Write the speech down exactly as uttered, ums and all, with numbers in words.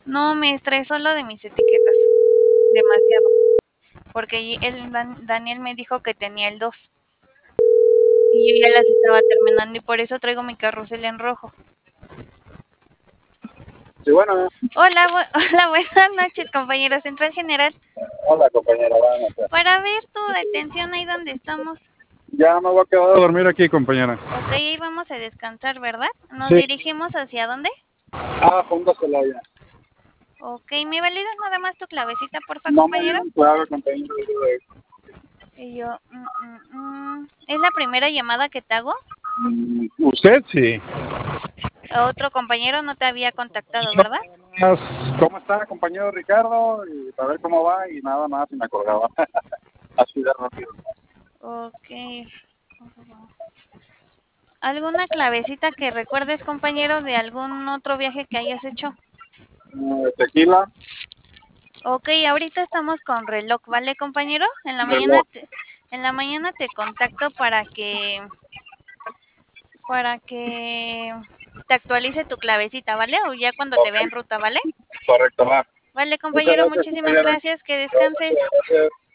No, me estresó lo de mis etiquetas. Demasiado. Porque el Dan- Daniel me dijo que tenía el dos. Y yo ya las estaba terminando y por eso traigo mi carrusel en rojo. Sí, bueno. Hola, bu hola, buenas noches, compañero Central General. Hola, compañera, buenas noches. Para ver tu detención ahí donde estamos. Ya me voy a quedar a dormir aquí, compañera. Ok, ahí vamos a descansar, ¿verdad? ¿Nos Sí. dirigimos hacia dónde? Ah, Fondo Celaya. Ok, ¿me validas nada más tu clavecita, porfa, No me compañero? dieron clave, compañero. Y yo, mm, mm, mm. ¿Es la primera llamada que te hago? Mm, ¿Usted? Sí. Otro compañero no te había contactado, ¿verdad? ¿Cómo está, compañero Ricardo? Y a ver cómo va y nada más, y me acordaba. Así de rápido. Ok. ¿Alguna clavecita que recuerdes, compañero, de algún otro viaje que hayas hecho? Eh, tequila. Ok, ahorita estamos con reloj, ¿vale, compañero? En la mañana Reloj. te, en la mañana te contacto para que para que te actualice tu clavecita, ¿vale? O ya cuando te Ok, vea en ruta, ¿vale? correcto, va. Vale, Muchas compañero, gracias, muchísimas compañera. gracias, que descanses. Gracias.